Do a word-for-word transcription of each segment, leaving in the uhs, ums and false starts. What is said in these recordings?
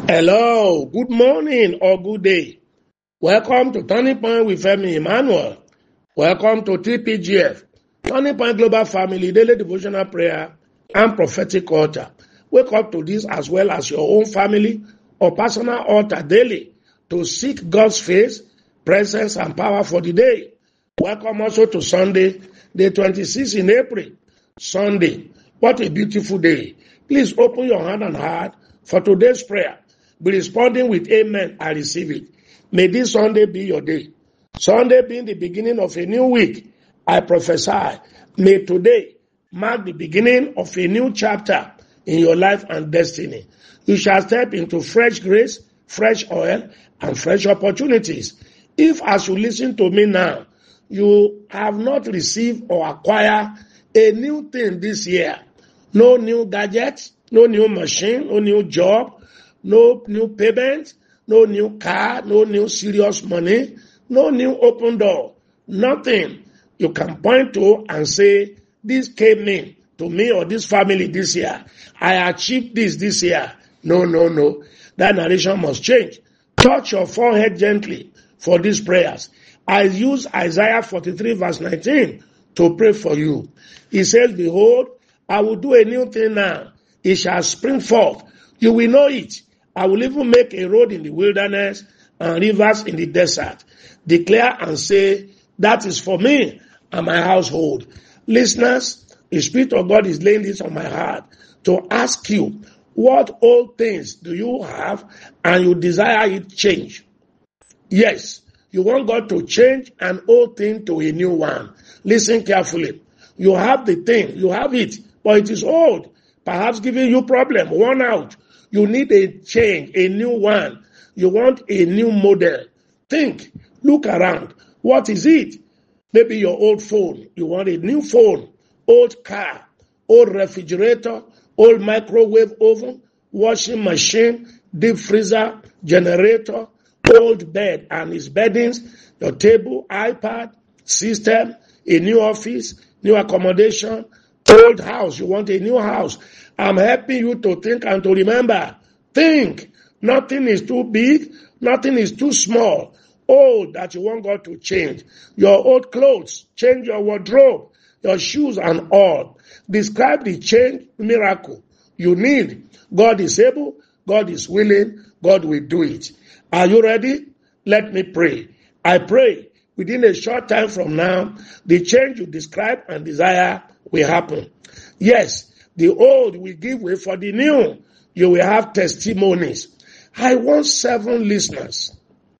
Hello, good morning or good day. Welcome to Turning Point with Femi Emmanuel. Welcome to T P G F, Turning Point Global Family Daily Devotional Prayer and Prophetic Altar. Wake up to this as well as your own family or personal altar daily to seek God's face, presence, and power for the day. Welcome also to Sunday, the twenty-sixth in April. Sunday, what a beautiful day. Please open your hand and heart for today's prayer. Be responding with amen, I receive it. May this Sunday be your day. Sunday being the beginning of a new week, I prophesy, may today mark the beginning of a new chapter in your life and destiny. You shall step into fresh grace, fresh oil, and fresh opportunities. If as you listen to me now, you have not received or acquired a new thing this year, no new gadgets, no new machine, no new job, no new payment, no new car, no new serious money, no new open door, nothing you can point to and say, this came in to me or this family this year. I achieved this this year. No, no, no. That narration must change. Touch your forehead gently for these prayers. I use Isaiah forty-three verse nineteen to pray for you. He says, behold, I will do a new thing now. It shall spring forth. You will know it. I will even make a road in the wilderness and rivers in the desert. Declare and say, that is for me and my household. Listeners, the Spirit of God is laying this on my heart to ask you, what old things do you have and you desire it change? Yes, you want God to change an old thing to a new one. Listen carefully. You have the thing, you have it, but it is old, perhaps giving you problem, worn out. You need a change, a new one. You want a new model. Think, look around. What is it? Maybe your old phone. You want a new phone, old car, old refrigerator, old microwave oven, washing machine, deep freezer, generator, old bed and its beddings, your table, iPad, system, a new office, new accommodation, old house. You want a new house. I'm helping you to think and to remember. Think. Nothing is too big. Nothing is too small. Old that you want God to change. Your old clothes. Change your wardrobe. Your shoes and all. Describe the change miracle you need. God is able. God is willing. God will do it. Are you ready? Let me pray. I pray within a short time from now, the change you describe and desire will happen. Yes, the old will give way for the new. You will have testimonies. I want seven listeners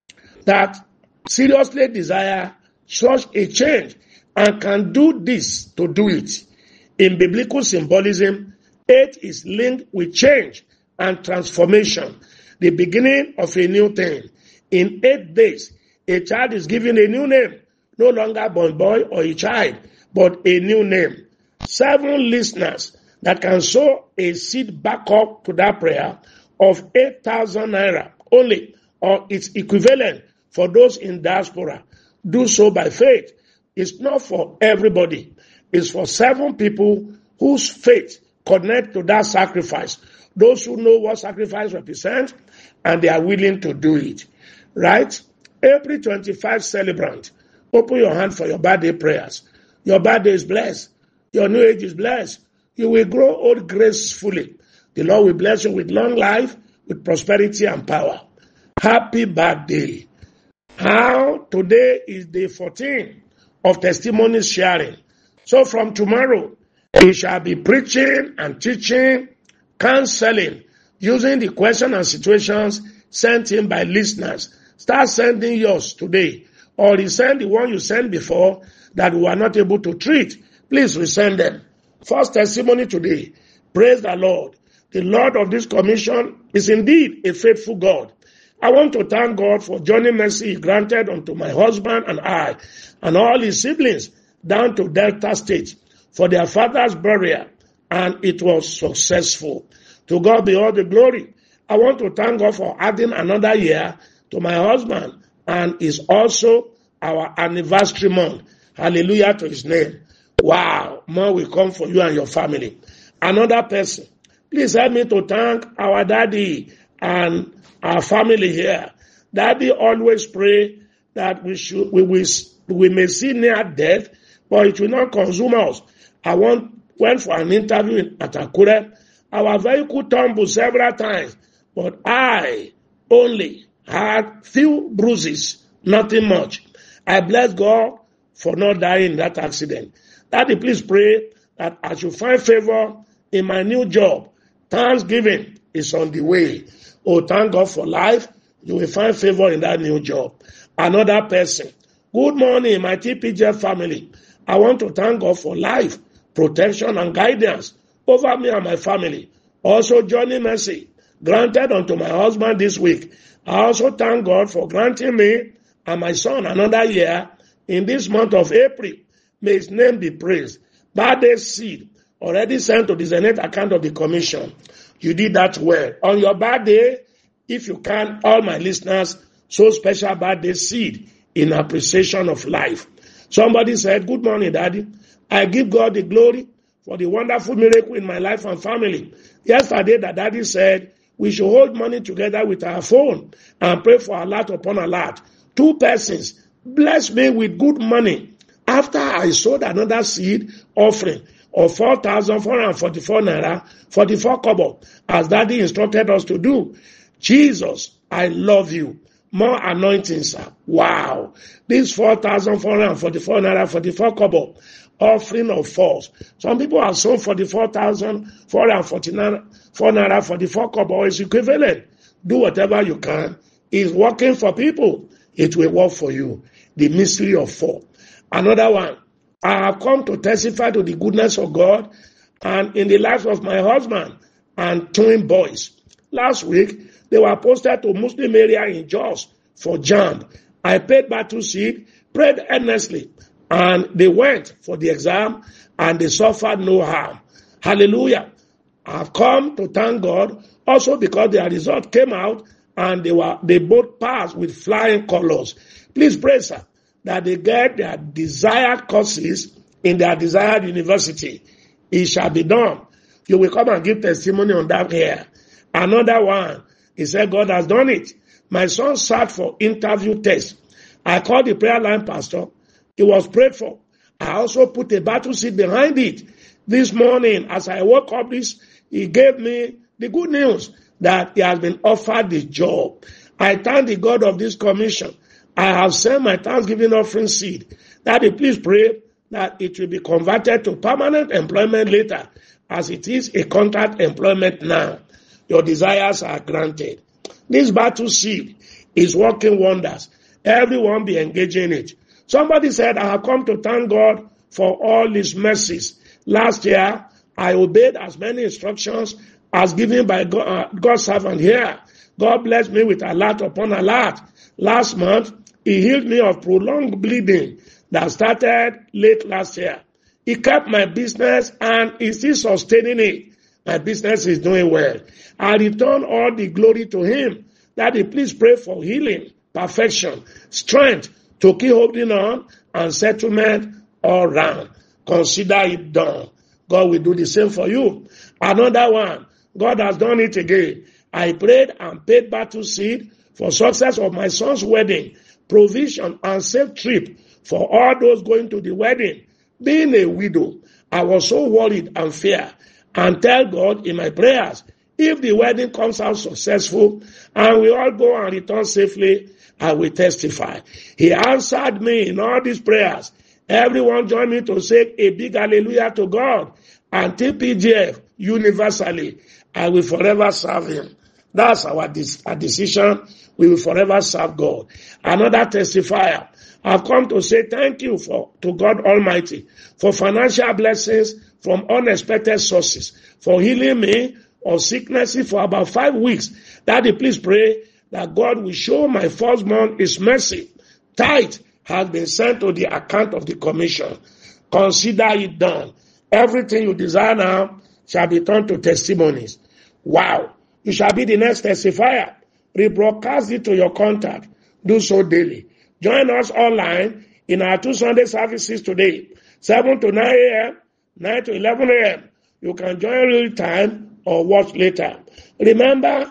that seriously desire such a change and can do this to do it. In biblical symbolism, eight is linked with change and transformation, the beginning of a new thing. In eight days, a child is given a new name, no longer born boy or a child, but a new name. Seven listeners that can sow a seed back up to that prayer of eight thousand naira only, or its equivalent for those in diaspora. Do so by faith. It's not for everybody. It's for seven people whose faith connect to that sacrifice. Those who know what sacrifice represents and they are willing to do it. Right? April twenty-fifth celebrant, open your hand for your birthday prayers. Your birthday is blessed. Your new age is blessed. You will grow old gracefully. The Lord will bless you with long life, with prosperity and power. Happy birthday. How today is day fourteen of testimony sharing. So from tomorrow, we shall be preaching and teaching, counseling, using the questions and situations sent in by listeners. Start sending yours today, or resend the one you sent before that we were not able to treat. Please resend them. First testimony today. Praise the Lord. The Lord of this commission is indeed a faithful God. I want to thank God for journey mercy granted unto my husband and I and all his siblings down to Delta State for their father's burial, and it was successful. To God be all the glory. I want to thank God for adding another year to my husband, and is also our anniversary month. Hallelujah to his name. Wow, more will come for you and your family. Another person, please help me to thank our daddy, and our family here. Daddy always pray that we should we will we may see near death, but it will not consume us. I want went for an interview in Atakure. Our vehicle tumbled several times, but I only had few bruises, nothing much. I bless God for not dying in that accident. Daddy, please pray that I should find favor in my new job. Thanksgiving is on the way. Oh, thank God for life. You will find favor in that new job. Another person. Good morning, my T P J family. I want to thank God for life, protection, and guidance over me and my family. Also, journey mercy granted unto my husband this week. I also thank God for granting me and my son another year in this month of April. May his name be praised. Birthday seed already sent to the Zenith account of the commission. You did that well. On your birthday, if you can, all my listeners, sow special birthday seed in appreciation of life. Somebody said, good morning, Daddy. I give God the glory for the wonderful miracle in my life and family. Yesterday, the Daddy said, we should hold money together with our phone and pray for alert upon alert. Two persons blessed me with good money after I sowed another seed offering of four thousand four hundred forty-four naira, forty-four kobo, as Daddy instructed us to do. Jesus, I love you. More anointing, sir. Wow. This four thousand four hundred forty-four naira, forty-four kobo, offering of force. Some people have sown forty-four thousand four hundred forty-nine naira, forty-four kobo is equivalent. Do whatever you can. It's working for people. It will work for you. The mystery of four. Another one. I have come to testify to the goodness of God and in the lives of my husband and twin boys. Last week, they were posted to Muslim area in Jos for JAMB. I paid battle seed, prayed earnestly, and they went for the exam and they suffered no harm. Hallelujah. I've come to thank God also because their result came out and they were they both passed with flying colors. Please pray, sir, that they get their desired courses in their desired university. It shall be done. You will come and give testimony on that here. Another one, he said, God has done it. My son sat for interview test. I called the prayer line pastor. He was prayed for. I also put a battle seat behind it. This morning, as I woke up, this, he gave me the good news that he has been offered the job. I thank the God of this commission. I have sent my Thanksgiving offering seed. Daddy, please pray that it will be converted to permanent employment later, as it is a contract employment now. Your desires are granted. This battle seed is working wonders. Everyone be engaging in it. Somebody said, I have come to thank God for all his mercies. Last year, I obeyed as many instructions as given by God, uh, God's servant here. God blessed me with alert upon alert. Last month, he healed me of prolonged bleeding that started late last year. He kept my business and is still sustaining it. My business is doing well. I return all the glory to him. Daddy, please pray for healing, perfection, strength to keep holding on, and settlement all round. Consider it done. God will do the same for you. Another one. God has done it again. I prayed and paid battle seed for success of my son's wedding, provision and safe trip for all those going to the wedding. Being a widow, I was so worried and fear, and tell God in my prayers, if the wedding comes out successful and we all go and return safely, I will testify. He answered me in all these prayers. Everyone join me to say a big hallelujah to God and T P G F universally. I will forever serve him. That's our, our decision. We will forever serve God. Another testifier. I've come to say thank you for to God Almighty for financial blessings from unexpected sources, for healing me of sickness for about five weeks. Daddy, please pray that God will show my firstborn his mercy. Tithe has been sent to the account of the commission. Consider it done. Everything you desire now shall be turned to testimonies. Wow. You shall be the next testifier. Rebroadcast it to your contact. Do so daily. Join us online in our two Sunday services today, seven to nine a.m., nine to eleven a.m. You can join real time or watch later. Remember,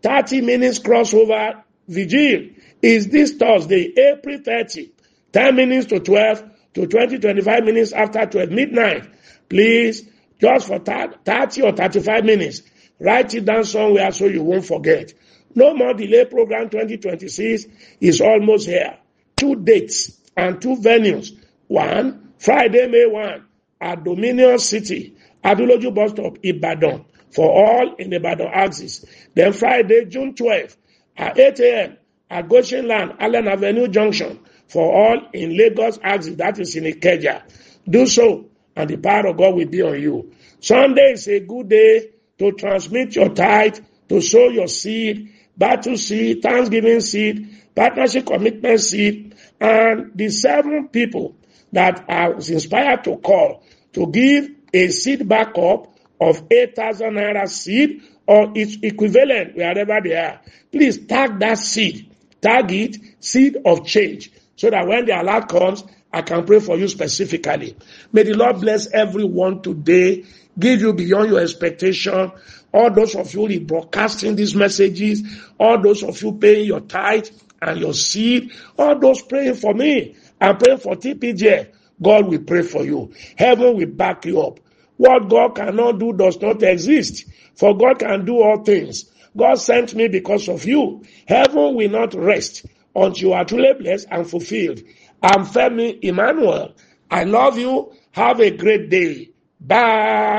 thirty minutes crossover vigil is this Thursday, April thirtieth, ten minutes to twelve to twenty, twenty-five minutes after twelve midnight. Please, just for thirty or thirty-five minutes, write it down somewhere so you won't forget. No more delay. Program twenty twenty-six is almost here. Two dates and two venues. One, Friday, May first, at Dominion City, Aduloju Bus Stop, Ibadan, for all in the Ibadan axis. Then Friday, June twelfth, at eight a.m. at Goshen Land, Allen Avenue Junction, for all in Lagos axis, that is in Ikeja. Do so, and the power of God will be on you. Sunday is a good day to transmit your tithe, to sow your seed, battle seed, thanksgiving seed, partnership commitment seed, and the seven people that I was inspired to call to give a seed backup of eight thousand naira seed or its equivalent wherever they are. Please tag that seed. Tag it, seed of change, so that when the alert comes, I can pray for you specifically. May the Lord bless everyone today, give you beyond your expectation. All those of you rebroadcasting these messages, all those of you paying your tithe and your seed, all those praying for me and praying for T P G F, God will pray for you. Heaven will back you up. What God cannot do does not exist, for God can do all things. God sent me because of you. Heaven will not rest until you are truly blessed and fulfilled. I'm Femi Emmanuel. I love you. Have a great day. Bye.